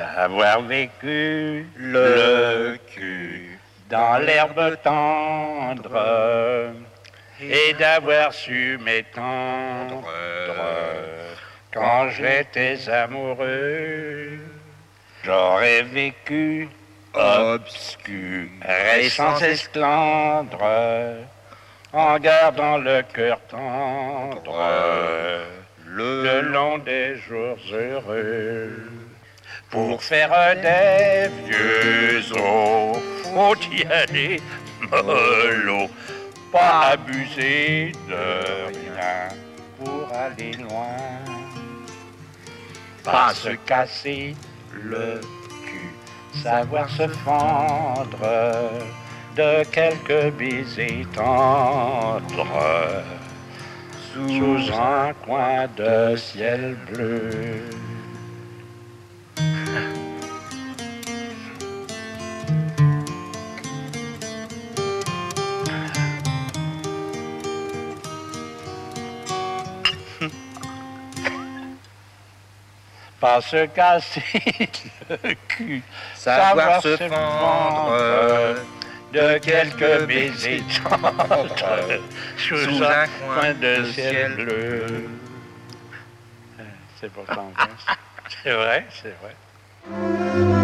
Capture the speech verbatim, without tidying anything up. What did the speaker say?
d'avoir vécu le cul dans l'herbe tendre et d'avoir su m'étendre quand j'étais amoureux. J'aurais vécu obscur et sans esclandre, en gardant le cœur tendre le, le long des jours heureux. Pour faire des vieux os, faut y aller mollo, pas abuser de rien pour aller loin, pas se casser le cul, savoir se fendre de quelques baisers tendres sous un coin de ciel bleu. Pas se casser le cul, savoir se fendre de quelques baisers tendres sous un coin de ciel bleu. C'est pourtant bien. C'est vrai, c'est vrai.